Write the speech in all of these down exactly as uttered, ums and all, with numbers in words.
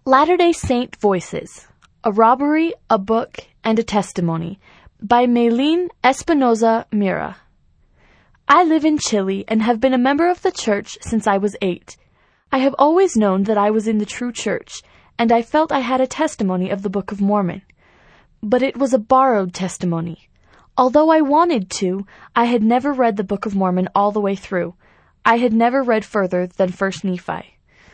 Latter-day Saint Voices, A Robbery, a Book, and a Testimony by Maylene Espinoza Mira. I live in Chile and have been a member of the church since I was eight. I have always known that I was in the true church, and I felt I had a testimony of the Book of Mormon. But it was a borrowed testimony. Although I wanted to, I had never read the Book of Mormon all the way through. I had never read further than First Nephi.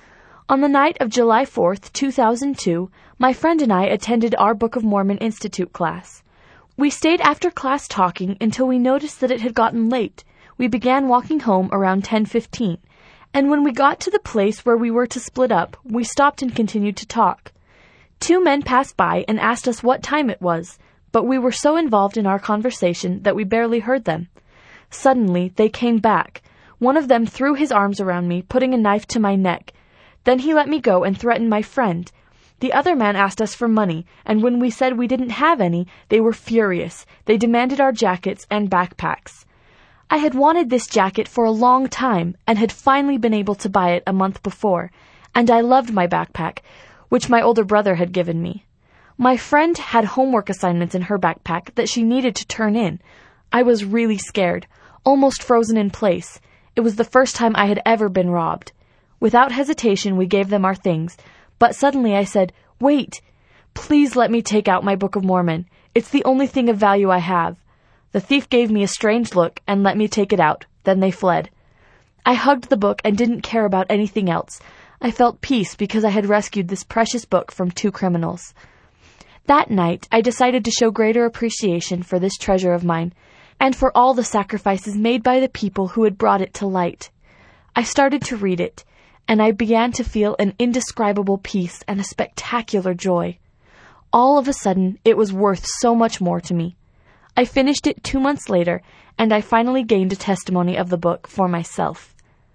On the night of July fourth, two thousand two, my friend and I attended our Book of Mormon Institute class. We stayed after class talking until we noticed that it had gotten late. We began walking home around ten fifteen, and when we got to the place where we were to split up, we stopped and continued to talk. Two men passed by and asked us what time it was, but we were so involved in our conversation that we barely heard them. Suddenly, they came back. One of them threw his arms around me, putting a knife to my neck. Then he let me go and threatened my friend. The other man asked us for money, and when we said we didn't have any, they were furious. They demanded our jackets and backpacks. I had wanted this jacket for a long time and had finally been able to buy it a month before, and I loved my backpack, which my older brother had given me. My friend had homework assignments in her backpack that she needed to turn in. I was really scared, almost frozen in place. It was the first time I had ever been robbed. Without hesitation, we gave them our things, but suddenly I said, "Wait! Please let me take out my Book of Mormon. It's the only thing of value I have." The thief gave me a strange look and let me take it out. Then they fled. I hugged the book and didn't care about anything else. I felt peace because I had rescued this precious book from two criminals. That night, I decided to show greater appreciation for this treasure of mine, and for all the sacrifices made by the people who had brought it to light. I started to read it, and I began to feel an indescribable peace and a spectacular joy. All of a sudden, it was worth so much more to me. I finished it two months later, and I finally gained a testimony of the book for myself.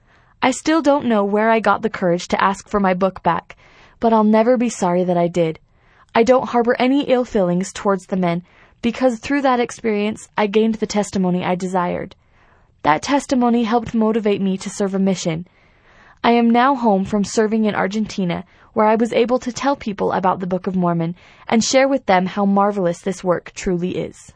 I still don't know where I got the courage to ask for my book back, but I'll never be sorry that I did. I don't harbor any ill feelings towards the men, because through that experience, I gained the testimony I desired. That testimony helped motivate me to serve a mission. I am now home from serving in Argentina, where I was able to tell people about the Book of Mormon and share with them how marvelous this work truly is.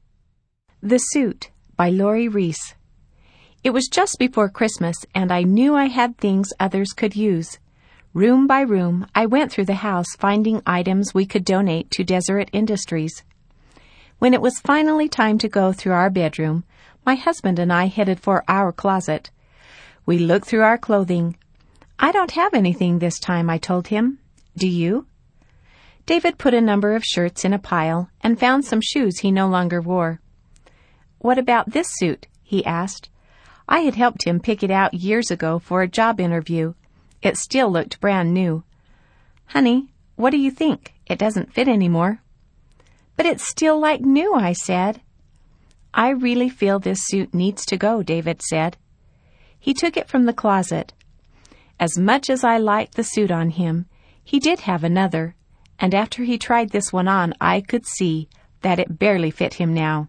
The Suit by Lori Reese. It was just before Christmas, and I knew I had things others could use. Room by room, I went through the house finding items we could donate to Deseret Industries. When it was finally time to go through our bedroom, my husband and I headed for our closet. We looked through our clothing. "I don't have anything this time," I told him. "Do you?" David put a number of shirts in a pile and found some shoes he no longer wore. "What about this suit?" he asked. I had helped him pick it out years ago for a job interview. It still looked brand new. "Honey, what do you think? It doesn't fit anymore." "But it's still like new," I said. "I really feel this suit needs to go," David said. He took it from the closet. As much as I liked the suit on him, he did have another, and after he tried this one on, I could see that it barely fit him now.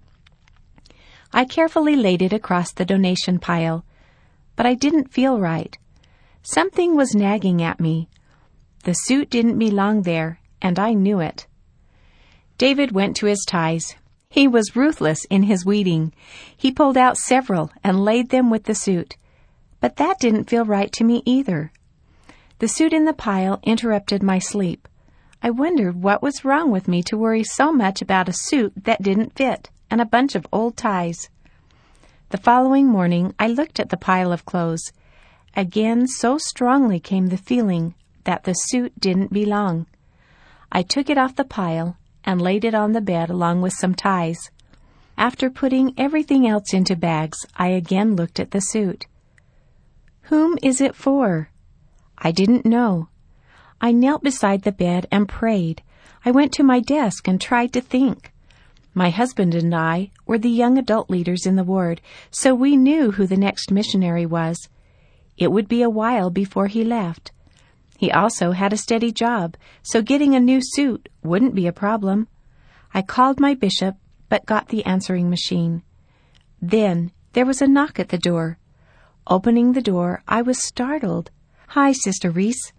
I carefully laid it across the donation pile, but I didn't feel right. Something was nagging at me. The suit didn't belong there, and I knew it. David went to his ties. He was ruthless in his weeding. He pulled out several and laid them with the suit. But that didn't feel right to me either. The suit in the pile interrupted my sleep. I wondered what was wrong with me to worry so much about a suit that didn't fit and a bunch of old ties. The following morning, I looked at the pile of clothes. Again, so strongly came the feeling that the suit didn't belong. I took it off the pile and laid it on the bed along with some ties. After putting everything else into bags, I again looked at the suit. Whom is it for? I didn't know. I knelt beside the bed and prayed. I went to my desk and tried to think. My husband and I were the young adult leaders in the ward, so we knew who the next missionary was. It would be a while before he left. He also had a steady job, so getting a new suit wouldn't be a problem. I called my bishop, but got the answering machine. Then there was a knock at the door. Opening the door, I was startled. "Hi, Sister Reese."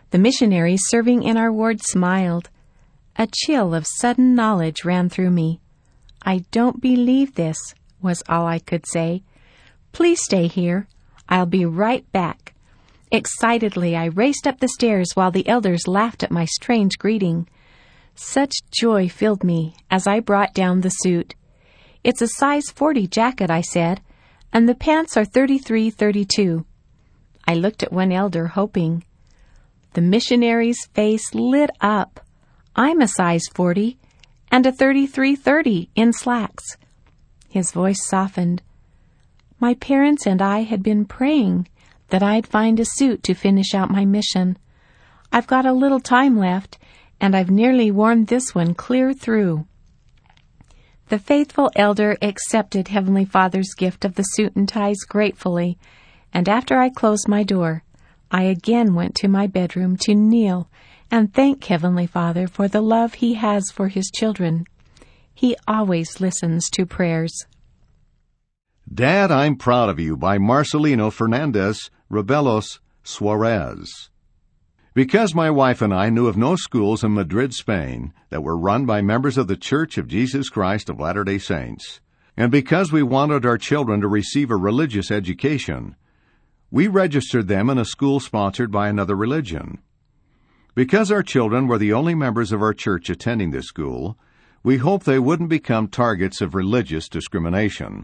The missionaries serving in our ward smiled. A chill of sudden knowledge ran through me. "I don't believe this," was all I could say. "Please stay here. I'll be right back." Excitedly, I raced up the stairs while the elders laughed at my strange greeting. Such joy filled me as I brought down the suit. "It's a size forty jacket," I said, "and the pants are thirty-three thirty-two." I looked at one elder, hoping. The missionary's face lit up. "I'm a size forty and a thirty-three thirty in slacks." His voice softened. "My parents and I had been praying that I'd find a suit to finish out my mission. I've got a little time left, and I've nearly worn this one clear through." The faithful elder accepted Heavenly Father's gift of the suit and ties gratefully, and after I closed my door, I again went to my bedroom to kneel and thank Heavenly Father for the love He has for His children. He always listens to prayers. Dad, I'm Proud of You by Marcelino Fernandez Rebelos Suarez. Because my wife and I knew of no schools in Madrid, Spain, that were run by members of the Church of Jesus Christ of Latter-day Saints, and because we wanted our children to receive a religious education, we registered them in a school sponsored by another religion. Because our children were the only members of our church attending this school, we hoped they wouldn't become targets of religious discrimination.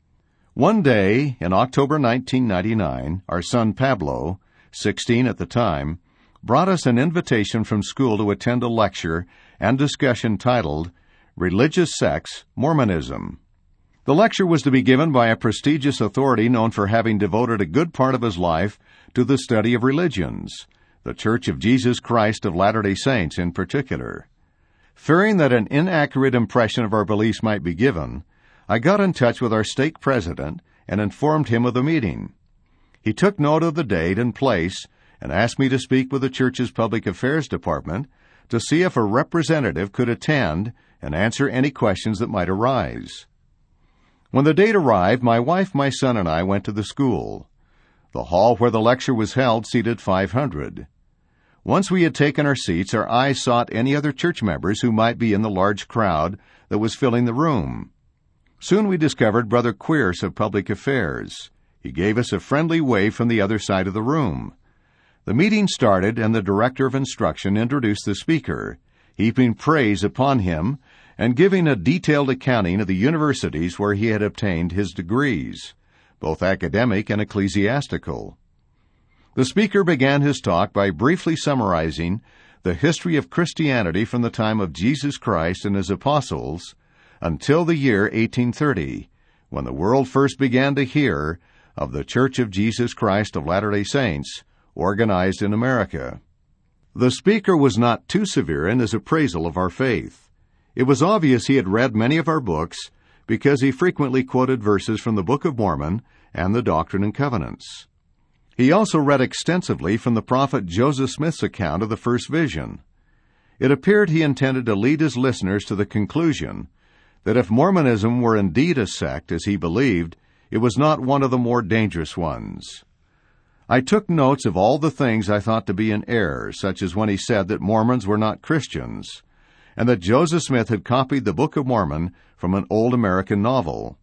One day, in October nineteen ninety-nine, our son Pablo, sixteen at the time, brought us an invitation from school to attend a lecture and discussion titled Religious Sects, Mormonism. The lecture was to be given by a prestigious authority known for having devoted a good part of his life to the study of religions, the Church of Jesus Christ of Latter-day Saints in particular. Fearing that an inaccurate impression of our beliefs might be given, I got in touch with our stake president and informed him of the meeting. He took note of the date and place and asked me to speak with the church's public affairs department to see if a representative could attend and answer any questions that might arise. When the date arrived, my wife, my son, and I went to the school. The hall where the lecture was held seated five hundred. Once we had taken our seats, our eyes sought any other church members who might be in the large crowd that was filling the room. Soon we discovered Brother Queers of Public Affairs. He gave us a friendly wave from the other side of the room. The meeting started, and the Director of Instruction introduced the speaker, heaping praise upon him and giving a detailed accounting of the universities where he had obtained his degrees, both academic and ecclesiastical. The speaker began his talk by briefly summarizing the history of Christianity from the time of Jesus Christ and his apostles until the year eighteen thirty, when the world first began to hear of the Church of Jesus Christ of Latter-day Saints, organized in America. The speaker was not too severe in his appraisal of our faith. It was obvious he had read many of our books because he frequently quoted verses from the Book of Mormon and the Doctrine and Covenants. He also read extensively from the prophet Joseph Smith's account of the first vision. It appeared he intended to lead his listeners to the conclusion that if Mormonism were indeed a sect, as he believed, it was not one of the more dangerous ones. I took notes of all the things I thought to be in error, such as when he said that Mormons were not Christians, and that Joseph Smith had copied the Book of Mormon from an old American novel.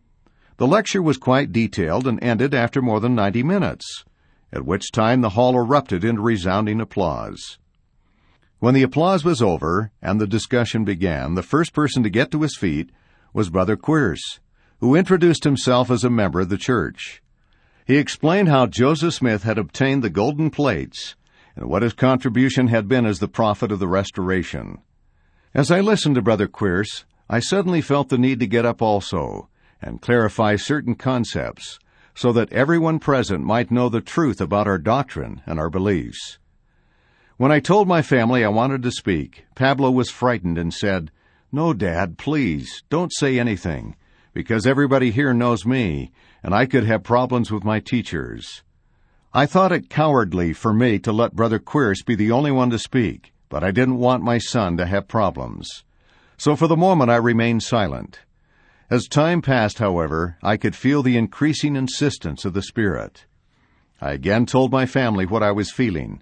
The lecture was quite detailed and ended after more than ninety minutes, at which time the hall erupted into resounding applause. When the applause was over and the discussion began, the first person to get to his feet was Brother Queers, who introduced himself as a member of the church. He explained how Joseph Smith had obtained the golden plates and what his contribution had been as the prophet of the Restoration. As I listened to Brother Queers, I suddenly felt the need to get up also and clarify certain concepts so that everyone present might know the truth about our doctrine and our beliefs. When I told my family I wanted to speak, Pablo was frightened and said, "No, Dad, please, don't say anything, because everybody here knows me, and I could have problems with my teachers." I thought it cowardly for me to let Brother Queers be the only one to speak, but I didn't want my son to have problems. So for the moment I remained silent. As time passed, however, I could feel the increasing insistence of the Spirit. I again told my family what I was feeling,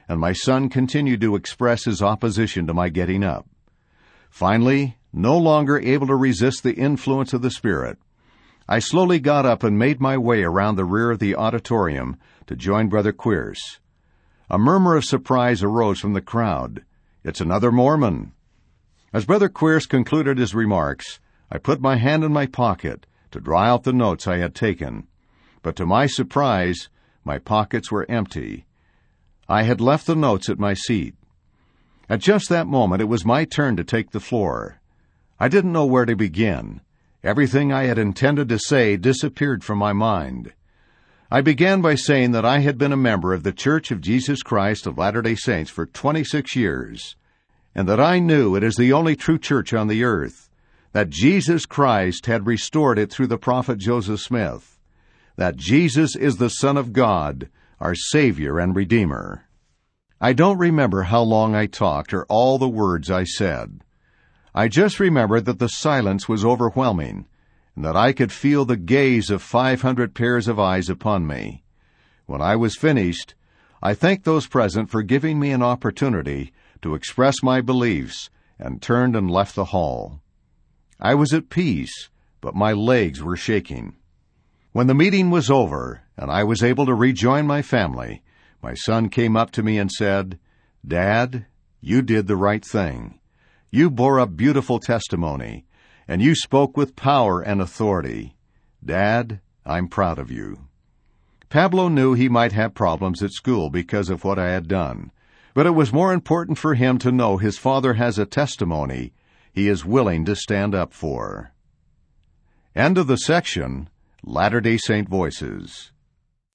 and my son continued to express his opposition to my getting up. Finally, no longer able to resist the influence of the Spirit, I slowly got up and made my way around the rear of the auditorium to join Brother Quierce. A murmur of surprise arose from the crowd. "It's another Mormon." As Brother Quierce concluded his remarks, I put my hand in my pocket to draw out the notes I had taken. But to my surprise, my pockets were empty. I had left the notes at my seat. At just that moment, it was my turn to take the floor. I didn't know where to begin. Everything I had intended to say disappeared from my mind. I began by saying that I had been a member of the Church of Jesus Christ of Latter-day Saints for twenty-six years, and that I knew it is the only true church on the earth, that Jesus Christ had restored it through the prophet Joseph Smith, that Jesus is the Son of God, our Savior and Redeemer. I don't remember how long I talked or all the words I said. I just remember that the silence was overwhelming, and that I could feel the gaze of five hundred pairs of eyes upon me. When I was finished, I thanked those present for giving me an opportunity to express my beliefs, and turned and left the hall. I was at peace, but my legs were shaking. When the meeting was over, and I was able to rejoin my family, my son came up to me and said, "Dad, you did the right thing. You bore a beautiful testimony, and you spoke with power and authority. Dad, I'm proud of you." Pablo knew he might have problems at school because of what I had done, but it was more important for him to know his father has a testimony he is willing to stand up for. End of the section, Latter-day Saint Voices.